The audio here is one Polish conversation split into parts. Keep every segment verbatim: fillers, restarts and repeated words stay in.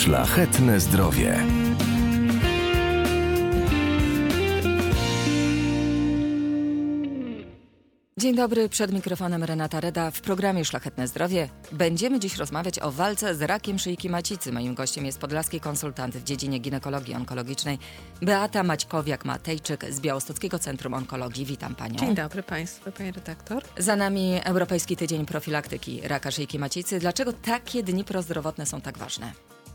Szlachetne zdrowie. Dzień dobry, przed mikrofonem Renata Reda. W programie Szlachetne Zdrowie będziemy dziś rozmawiać o walce z rakiem szyjki macicy. Moim gościem jest podlaski konsultant w dziedzinie ginekologii onkologicznej Beata Maćkowiak-Matejczyk z Białostockiego Centrum Onkologii. Witam Panią. Dzień dobry Państwu, Pani redaktor. Za nami Europejski Tydzień Profilaktyki Raka Szyjki Macicy. Dlaczego takie dni prozdrowotne są tak ważne?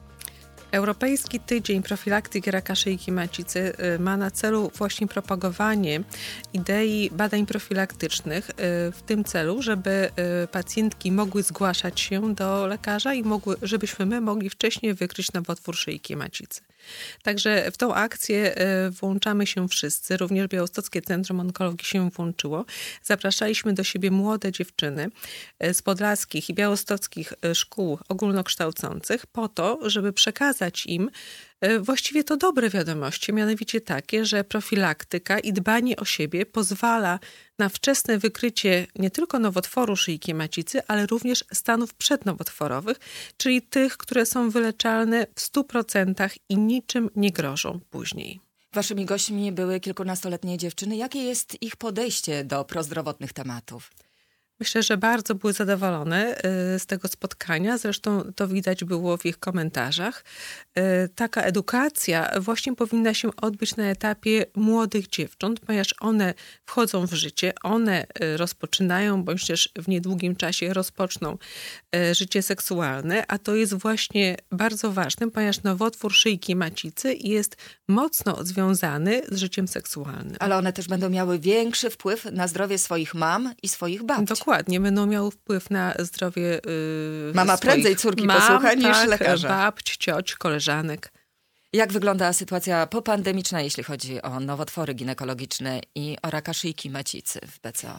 Europejski Tydzień Profilaktyki Raka Szyjki Macicy ma na celu właśnie propagowanie idei badań profilaktycznych w tym celu, żeby pacjentki mogły zgłaszać się do lekarza i mogły, żebyśmy my mogli wcześniej wykryć nowotwór szyjki macicy. Także w tą akcję włączamy się wszyscy, również Białostockie Centrum Onkologii się włączyło. Zapraszaliśmy do siebie młode dziewczyny z podlaskich i białostockich szkół ogólnokształcących po to, żeby przekazać im właściwie to dobre wiadomości, mianowicie takie, że profilaktyka i dbanie o siebie pozwala na wczesne wykrycie nie tylko nowotworu szyjki macicy, ale również stanów przednowotworowych, czyli tych, które są wyleczalne w stu procentach i niczym nie grożą później. Waszymi gośćmi były kilkunastoletnie dziewczyny. Jakie jest ich podejście do prozdrowotnych tematów? Myślę, że bardzo były zadowolone z tego spotkania. Zresztą to widać było w ich komentarzach. Taka edukacja właśnie powinna się odbyć na etapie młodych dziewcząt, ponieważ one wchodzą w życie, one rozpoczynają, bądź też w niedługim czasie rozpoczną życie seksualne, a to jest właśnie bardzo ważne, ponieważ nowotwór szyjki macicy jest mocno związany z życiem seksualnym. Ale one też będą miały większy wpływ na zdrowie swoich mam i swoich babci. Dokładnie, będą miały wpływ na zdrowie yy, Mama prędzej córki mam, posłucha niż tak, lekarza. babć, cioć, koleżanek. Jak wygląda sytuacja popandemiczna, jeśli chodzi o nowotwory ginekologiczne i o raka szyjki macicy w B C O?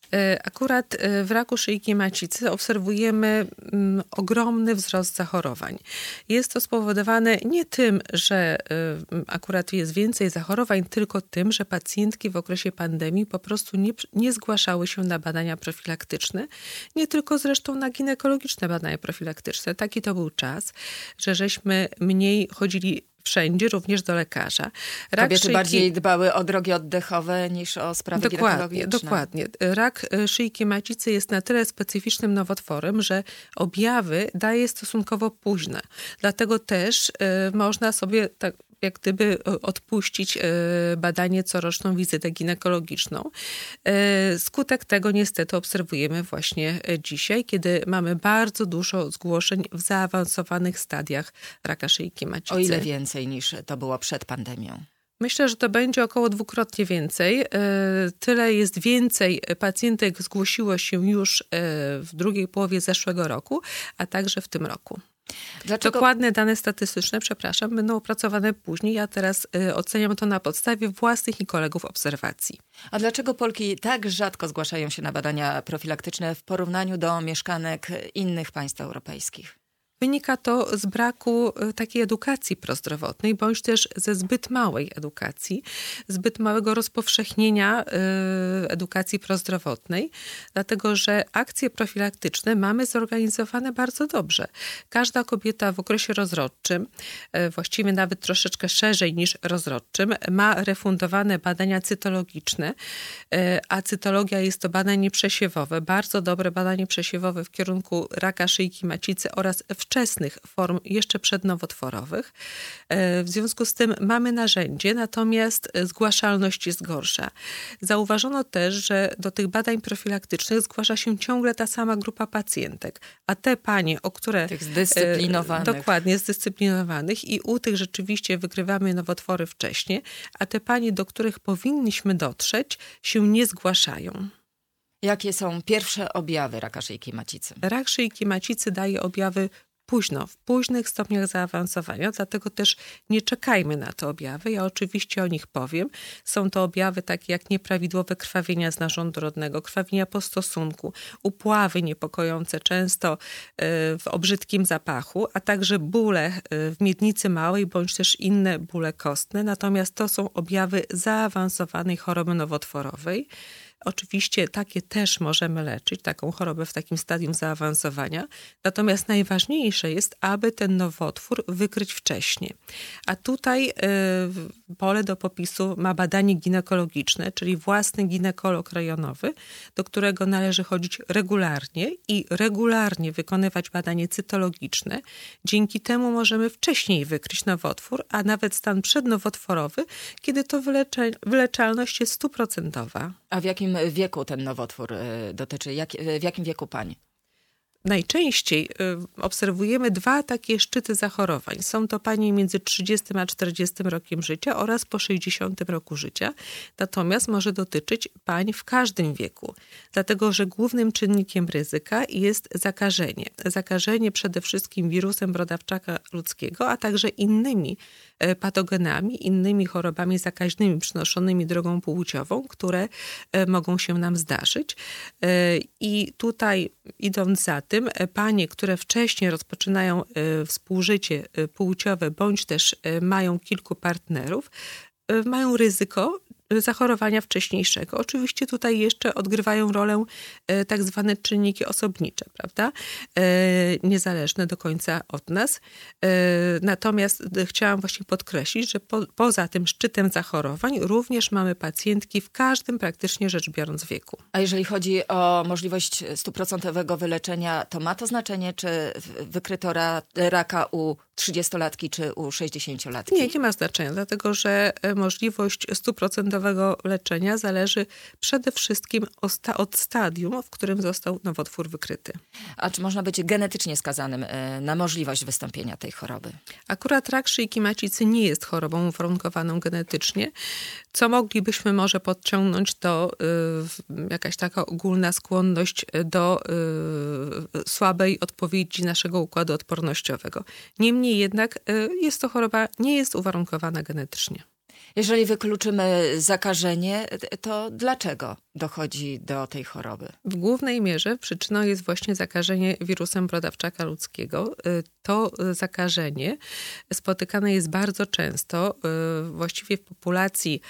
Akurat w raku szyjki macicy obserwujemy mm, ogromny wzrost zachorowań. Jest to spowodowane nie tym, że y, akurat jest więcej zachorowań, tylko tym, że pacjentki w okresie pandemii po prostu nie, nie zgłaszały się na badania profilaktyczne. Nie tylko zresztą na ginekologiczne badania profilaktyczne. Taki to był czas, że żeśmy mniej chodzili wszędzie, również do lekarza. Rak Kobiety szyjki... bardziej dbały o drogi oddechowe niż o sprawy dokładnie, ginekologiczne. Dokładnie. Rak szyjki macicy jest na tyle specyficznym nowotworem, że objawy daje stosunkowo późne. Dlatego też y, można sobie tak jak gdyby odpuścić badanie coroczną wizytę ginekologiczną. Skutek tego niestety obserwujemy właśnie dzisiaj, kiedy mamy bardzo dużo zgłoszeń w zaawansowanych stadiach raka szyjki macicy. O ile więcej niż to było przed pandemią? Myślę, że to będzie około dwukrotnie więcej. Tyle jest więcej pacjentek zgłosiło się już w drugiej połowie zeszłego roku, a także w tym roku. Dlaczego? Dokładne dane statystyczne, przepraszam, będą opracowane później. Ja teraz y, oceniam to na podstawie własnych i kolegów obserwacji. A dlaczego Polki tak rzadko zgłaszają się na badania profilaktyczne w porównaniu do mieszkanek innych państw europejskich? Wynika to z braku takiej edukacji prozdrowotnej, bądź też ze zbyt małej edukacji, zbyt małego rozpowszechnienia edukacji prozdrowotnej, dlatego że akcje profilaktyczne mamy zorganizowane bardzo dobrze. Każda kobieta w okresie rozrodczym, właściwie nawet troszeczkę szerzej niż rozrodczym, ma refundowane badania cytologiczne, a cytologia jest to badanie przesiewowe, bardzo dobre badanie przesiewowe w kierunku raka szyjki macicy oraz w wczesnych form jeszcze przednowotworowych. W związku z tym mamy narzędzie, natomiast zgłaszalność jest gorsza. Zauważono też, że do tych badań profilaktycznych zgłasza się ciągle ta sama grupa pacjentek, a te panie, o które... Tych zdyscyplinowanych. Dokładnie, zdyscyplinowanych i u tych rzeczywiście wykrywamy nowotwory wcześniej, a te panie, do których powinniśmy dotrzeć, się nie zgłaszają. Jakie są pierwsze objawy raka szyjki macicy? Rak szyjki macicy daje objawy późno, w późnych stopniach zaawansowania, dlatego też nie czekajmy na te objawy. Ja oczywiście o nich powiem. Są to objawy takie jak nieprawidłowe krwawienia z narządu rodnego, krwawienia po stosunku, upławy niepokojące, często w obrzydkim zapachu, a także bóle w miednicy małej bądź też inne bóle kostne. Natomiast to są objawy zaawansowanej choroby nowotworowej. Oczywiście takie też możemy leczyć, taką chorobę w takim stadium zaawansowania. Natomiast najważniejsze jest, aby ten nowotwór wykryć wcześniej. A tutaj y, pole do popisu ma badanie ginekologiczne, czyli własny ginekolog rejonowy, do którego należy chodzić regularnie i regularnie wykonywać badanie cytologiczne. Dzięki temu możemy wcześniej wykryć nowotwór, a nawet stan przednowotworowy, kiedy to wylecze, wyleczalność jest stuprocentowa. A w jakim wieku ten nowotwór y, dotyczy? Jak, w jakim wieku pań? Najczęściej y, obserwujemy dwa takie szczyty zachorowań. Są to panie między trzydziestym a czterdziestym rokiem życia oraz po sześćdziesiątym roku życia. Natomiast może dotyczyć pań w każdym wieku, dlatego że głównym czynnikiem ryzyka jest zakażenie. Zakażenie przede wszystkim wirusem brodawczaka ludzkiego, a także innymi patogenami, innymi chorobami zakaźnymi przynoszonymi drogą płciową, które mogą się nam zdarzyć. I tutaj, idąc za tym, panie, które wcześniej rozpoczynają współżycie płciowe bądź też mają kilku partnerów, mają ryzyko zachorowania wcześniejszego. Oczywiście tutaj jeszcze odgrywają rolę e, tak zwane czynniki osobnicze, prawda? E, niezależne do końca od nas. E, natomiast chciałam właśnie podkreślić, że po, poza tym szczytem zachorowań również mamy pacjentki w każdym praktycznie rzecz biorąc wieku. A jeżeli chodzi o możliwość stuprocentowego wyleczenia, to ma to znaczenie, czy wykryto ra, raka u trzydziestolatki czy u sześćdziesięciolatki? Nie, nie ma znaczenia, dlatego że możliwość stuprocentowego leczenia zależy przede wszystkim od stadium, w którym został nowotwór wykryty. A czy można być genetycznie skazanym na możliwość wystąpienia tej choroby? Akurat rak szyjki macicy nie jest chorobą uwarunkowaną genetycznie. Co moglibyśmy może podciągnąć, to y, jakaś taka ogólna skłonność do y, słabej odpowiedzi naszego układu odpornościowego. Niemniej jednak y, jest to choroba, nie jest uwarunkowana genetycznie. Jeżeli wykluczymy zakażenie, to dlaczego dochodzi do tej choroby? W głównej mierze przyczyną jest właśnie zakażenie wirusem brodawczaka ludzkiego. To zakażenie spotykane jest bardzo często, właściwie w populacji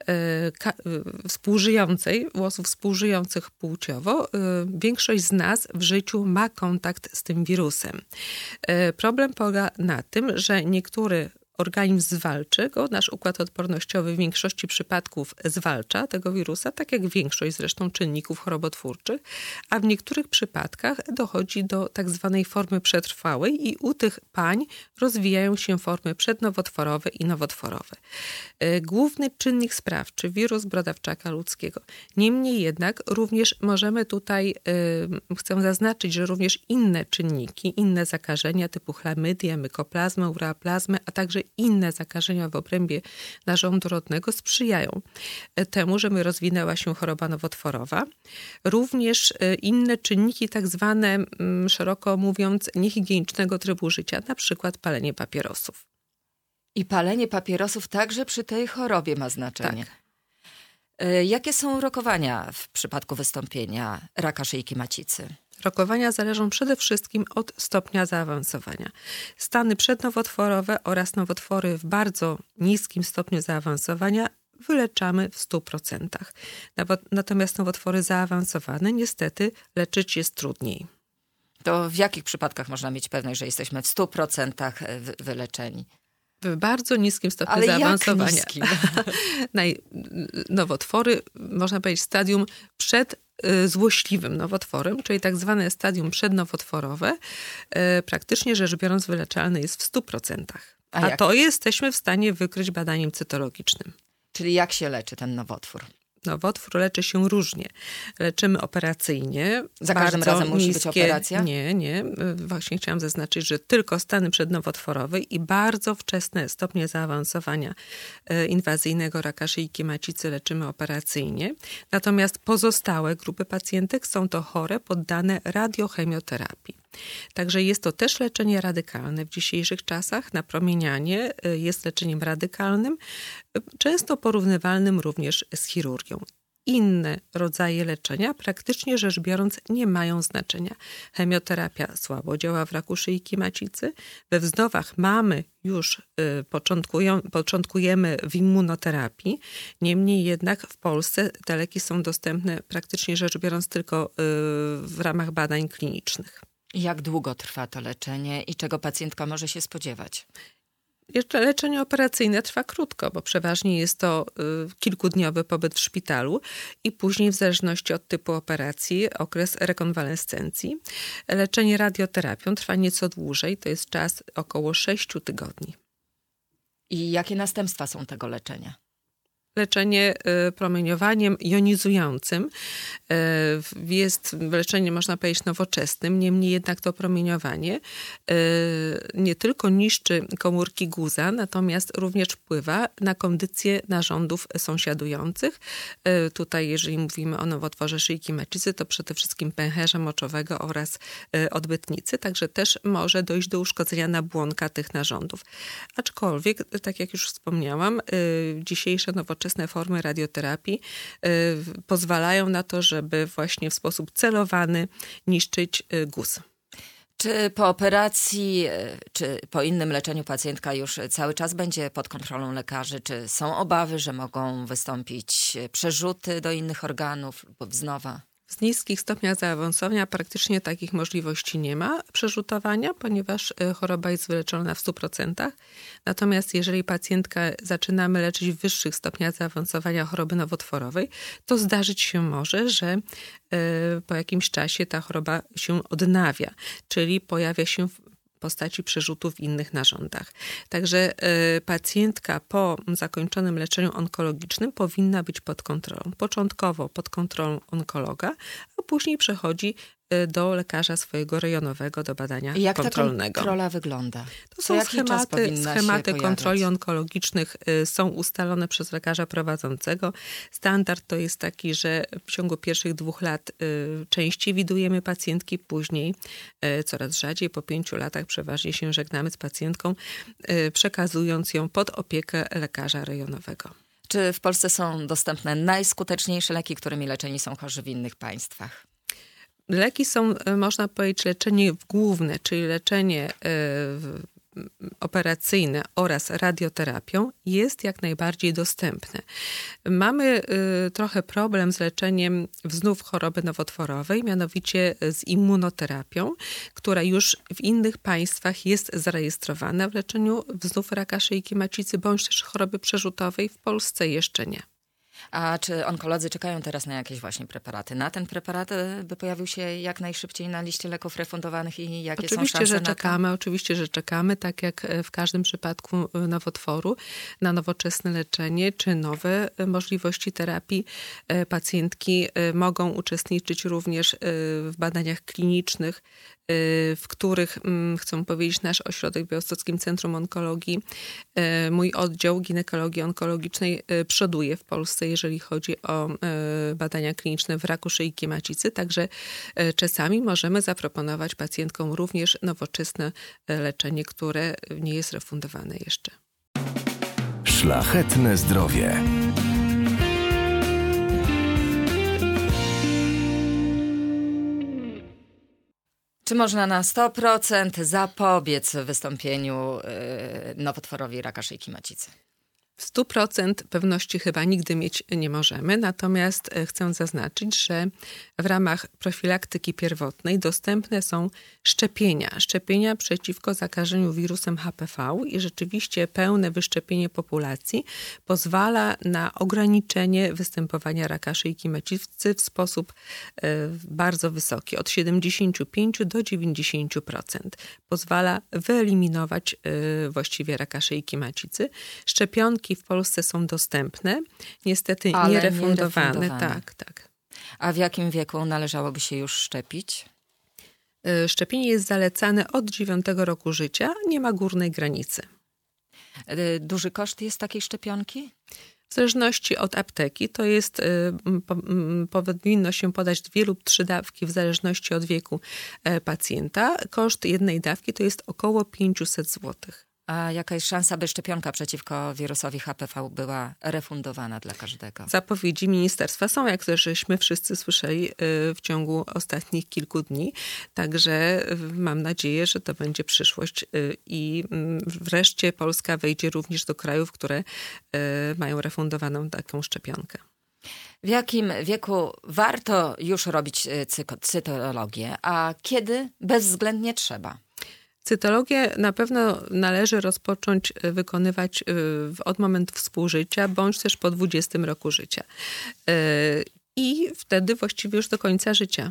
współżyjącej, u osób współżyjących płciowo. Większość z nas w życiu ma kontakt z tym wirusem. Problem polega na tym, że niektóry organizm zwalczy go, nasz układ odpornościowy w większości przypadków zwalcza tego wirusa, tak jak większość zresztą czynników chorobotwórczych, a w niektórych przypadkach dochodzi do tak zwanej formy przetrwałej i u tych pań rozwijają się formy przednowotworowe i nowotworowe. Główny czynnik sprawczy, wirus brodawczaka ludzkiego. Niemniej jednak również możemy tutaj, chcę zaznaczyć, że również inne czynniki, inne zakażenia typu chlamydia, mykoplazmy, ureaplazmy, a także inne zakażenia w obrębie narządu rodnego sprzyjają temu, żeby rozwinęła się choroba nowotworowa. Również inne czynniki, tak zwane, szeroko mówiąc, niehigienicznego trybu życia, na przykład palenie papierosów. I palenie papierosów także przy tej chorobie ma znaczenie. Tak. Jakie są rokowania w przypadku wystąpienia raka szyjki macicy? Rokowania zależą przede wszystkim od stopnia zaawansowania. Stany przednowotworowe oraz nowotwory w bardzo niskim stopniu zaawansowania wyleczamy w stu procentach. Natomiast nowotwory zaawansowane niestety leczyć jest trudniej. To w jakich przypadkach można mieć pewność, że jesteśmy w stu procentach wyleczeni? W bardzo niskim stopniu Ale zaawansowania. Jak niskim? Nowotwory, można powiedzieć, stadium przed złośliwym nowotworem, czyli tak zwane stadium przednowotworowe, praktycznie rzecz biorąc wyleczalne jest w stu procentach. A, A to jesteśmy w stanie wykryć badaniem cytologicznym. Czyli jak się leczy ten nowotwór? Nowotwór leczy się różnie. Leczymy operacyjnie. Za każdym razem musi być operacja? Nie, nie. Właśnie chciałam zaznaczyć, że tylko stany przednowotworowe i bardzo wczesne stopnie zaawansowania inwazyjnego raka szyjki macicy leczymy operacyjnie. Natomiast pozostałe grupy pacjentek są to chore poddane radiochemioterapii. Także jest to też leczenie radykalne w dzisiejszych czasach. Napromienianie jest leczeniem radykalnym, często porównywalnym również z chirurgią. inne rodzaje leczenia, praktycznie rzecz biorąc, nie mają znaczenia. Chemioterapia słabo działa w raku szyjki macicy. We wznowach mamy już, y, początkują, początkujemy w immunoterapii. Niemniej jednak w Polsce te leki są dostępne praktycznie rzecz biorąc tylko y, w ramach badań klinicznych. Jak długo trwa to leczenie i czego pacjentka może się spodziewać? Jeszcze leczenie operacyjne trwa krótko, bo przeważnie jest to y, kilkudniowy pobyt w szpitalu i później w zależności od typu operacji okres rekonwalescencji. Leczenie radioterapią trwa nieco dłużej, to jest czas około sześciu tygodni. I jakie następstwa są tego leczenia? Leczenie promieniowaniem jonizującym jest leczeniem, można powiedzieć, nowoczesnym, niemniej jednak to promieniowanie nie tylko niszczy komórki guza, natomiast również wpływa na kondycję narządów sąsiadujących. Tutaj, jeżeli mówimy o nowotworze szyjki macicy, to przede wszystkim pęcherza moczowego oraz odbytnicy, także też może dojść do uszkodzenia nabłonka tych narządów. Aczkolwiek, tak jak już wspomniałam, dzisiejsze nowoczesne formy radioterapii y, pozwalają na to, żeby właśnie w sposób celowany niszczyć y, guz. Czy po operacji, czy po innym leczeniu pacjentka już cały czas będzie pod kontrolą lekarzy? Czy są obawy, że mogą wystąpić przerzuty do innych organów lub wznowa? W niskich stopniach zaawansowania praktycznie takich możliwości nie ma przerzutowania, ponieważ choroba jest wyleczona w stu procentach. Natomiast jeżeli pacjentkę zaczynamy leczyć w wyższych stopniach zaawansowania choroby nowotworowej, to zdarzyć się może, że po jakimś czasie ta choroba się odnawia, czyli pojawia się w postaci przerzutów w innych narządach. Także y, pacjentka po zakończonym leczeniu onkologicznym powinna być pod kontrolą. Początkowo pod kontrolą onkologa, a później przechodzi y, do lekarza swojego rejonowego do badania I jak kontrolnego. Jak ta kontrola wygląda? To są schematy, schematy kontroli onkologicznych y, są ustalone przez lekarza prowadzącego. Standard to jest taki, że w ciągu pierwszych dwóch lat y, częściej widujemy pacjentki, później y, coraz rzadziej, po pięciu latach przeważnie się żegnamy z pacjentką, y, przekazując ją pod opiekę lekarza rejonowego. Czy w Polsce są dostępne najskuteczniejsze leki, którymi leczeni są chorzy w innych państwach? Leki są, można powiedzieć, leczenie główne, czyli leczenie operacyjne oraz radioterapią jest jak najbardziej dostępne. Mamy trochę problem z leczeniem wznów choroby nowotworowej, mianowicie z immunoterapią, która już w innych państwach jest zarejestrowana w leczeniu wznów raka szyjki macicy bądź też choroby przerzutowej, w Polsce jeszcze nie. A czy onkolodzy czekają teraz na jakieś właśnie preparaty? Na ten preparat, by pojawił się jak najszybciej na liście leków refundowanych i jakie oczywiście, są szanse że na to? czekamy, Oczywiście, że czekamy, tak jak w każdym przypadku nowotworu, na nowoczesne leczenie czy nowe możliwości terapii. Pacjentki mogą uczestniczyć również w badaniach klinicznych, w których, chcę powiedzieć, nasz ośrodek w Białostockim Centrum Onkologii, mój oddział ginekologii onkologicznej przoduje w Polsce, jeżeli chodzi o badania kliniczne w raku szyjki macicy. Także czasami możemy zaproponować pacjentkom również nowoczesne leczenie, które nie jest refundowane jeszcze. Szlachetne zdrowie. Czy można na sto procent zapobiec wystąpieniu yy, nowotworowi raka szyjki macicy? W stu procent pewności chyba nigdy mieć nie możemy, natomiast chcę zaznaczyć, że w ramach profilaktyki pierwotnej dostępne są szczepienia. Szczepienia przeciwko zakażeniu wirusem H P V i rzeczywiście pełne wyszczepienie populacji pozwala na ograniczenie występowania raka szyjki macicy w sposób bardzo wysoki, od siedemdziesięciu pięciu do dziewięćdziesięciu procent. Pozwala wyeliminować właściwie raka szyjki macicy. Szczepionki w Polsce są dostępne, niestety Ale nierefundowane. nierefundowane. Tak, tak. A w jakim wieku należałoby się już szczepić? Szczepienie jest zalecane od dziewiątego roku życia, nie ma górnej granicy. Duży koszt jest takiej szczepionki? W zależności od apteki, to jest, powinno się podać dwie lub trzy dawki w zależności od wieku pacjenta. Koszt jednej dawki to jest około pięćset złotych. A jaka jest szansa, by szczepionka przeciwko wirusowi H P V była refundowana dla każdego? Zapowiedzi ministerstwa są, jak żeśmy wszyscy słyszeli w ciągu ostatnich kilku dni. Także mam nadzieję, że to będzie przyszłość i wreszcie Polska wejdzie również do krajów, które mają refundowaną taką szczepionkę. W jakim wieku warto już robić cytologię, a kiedy bezwzględnie trzeba? Cytologię na pewno należy rozpocząć wykonywać od momentu współżycia, bądź też po dwudziestym roku życia. I wtedy właściwie już do końca życia.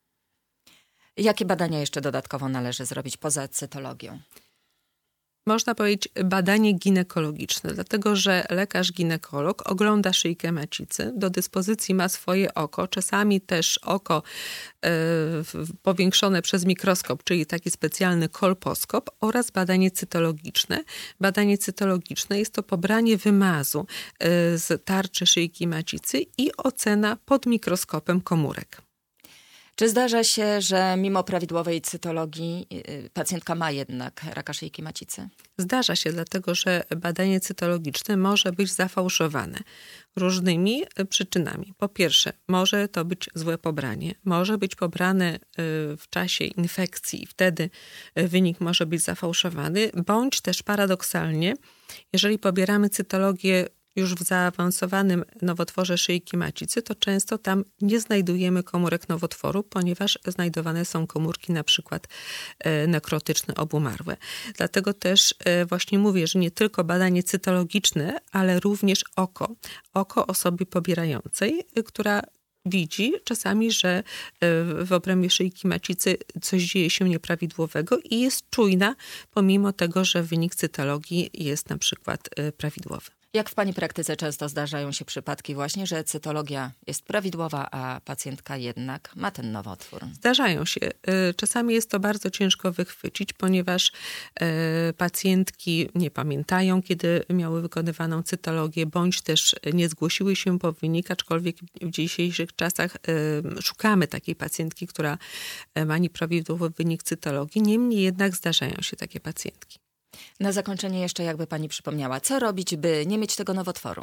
Jakie badania jeszcze dodatkowo należy zrobić poza cytologią? Można powiedzieć badanie ginekologiczne, dlatego że lekarz ginekolog ogląda szyjkę macicy, do dyspozycji ma swoje oko, czasami też oko y, powiększone przez mikroskop, czyli taki specjalny kolposkop oraz badanie cytologiczne. Badanie cytologiczne jest to pobranie wymazu y, z tarczy szyjki macicy i ocena pod mikroskopem komórek. Czy zdarza się, że mimo prawidłowej cytologii pacjentka ma jednak raka szyjki macicy? Zdarza się, dlatego że badanie cytologiczne może być zafałszowane różnymi przyczynami. Po pierwsze, może to być złe pobranie, może być pobrane w czasie infekcji i wtedy wynik może być zafałszowany, bądź też paradoksalnie, jeżeli pobieramy cytologię już w zaawansowanym nowotworze szyjki macicy, to często tam nie znajdujemy komórek nowotworu, ponieważ znajdowane są komórki na przykład nekrotyczne, obumarłe. Dlatego też właśnie mówię, że nie tylko badanie cytologiczne, ale również oko. Oko osoby pobierającej, która widzi czasami, że w obrębie szyjki macicy coś dzieje się nieprawidłowego i jest czujna, pomimo tego, że wynik cytologii jest na przykład prawidłowy. Jak w pani praktyce często zdarzają się przypadki właśnie, że cytologia jest prawidłowa, a pacjentka jednak ma ten nowotwór? Zdarzają się. Czasami jest to bardzo ciężko wychwycić, ponieważ pacjentki nie pamiętają, kiedy miały wykonywaną cytologię, bądź też nie zgłosiły się po wynik, aczkolwiek w dzisiejszych czasach szukamy takiej pacjentki, która ma nieprawidłowy wynik cytologii. Niemniej jednak zdarzają się takie pacjentki. Na zakończenie jeszcze jakby pani przypomniała, co robić, by nie mieć tego nowotworu?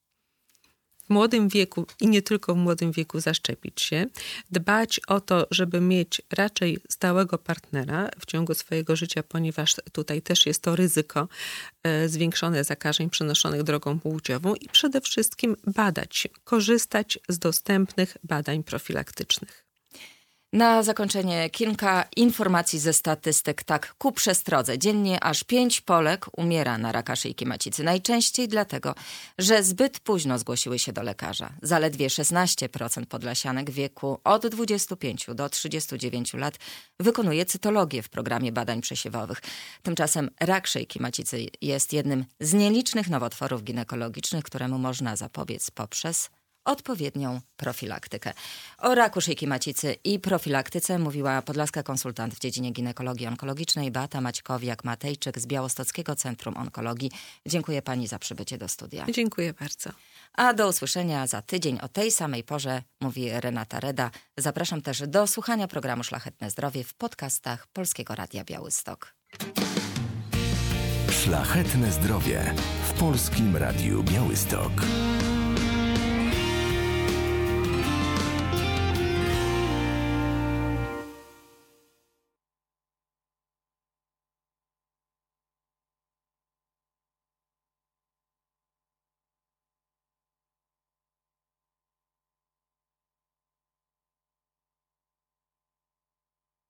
W młodym wieku i nie tylko w młodym wieku zaszczepić się, dbać o to, żeby mieć raczej stałego partnera w ciągu swojego życia, ponieważ tutaj też jest to ryzyko e, zwiększone zakażeń przenoszonych drogą płciową i przede wszystkim badać się, korzystać z dostępnych badań profilaktycznych. Na zakończenie kilka informacji ze statystyk. Tak, ku przestrodze. Dziennie aż pięć Polek umiera na raka szyjki macicy. Najczęściej dlatego, że zbyt późno zgłosiły się do lekarza. Zaledwie szesnaście procent podlasianek w wieku od dwudziestu pięciu do trzydziestu dziewięciu lat wykonuje cytologię w programie badań przesiewowych. Tymczasem rak szyjki macicy jest jednym z nielicznych nowotworów ginekologicznych, któremu można zapobiec poprzez odpowiednią profilaktykę. O raku szyjki macicy i profilaktyce mówiła podlaska konsultant w dziedzinie ginekologii onkologicznej Beata Maćkowiak-Matejczyk z Białostockiego Centrum Onkologii. Dziękuję pani za przybycie do studia. Dziękuję bardzo. A do usłyszenia za tydzień o tej samej porze, mówi Renata Reda. Zapraszam też do słuchania programu Szlachetne Zdrowie w podcastach Polskiego Radia Białystok. Szlachetne Zdrowie w Polskim Radiu Białystok.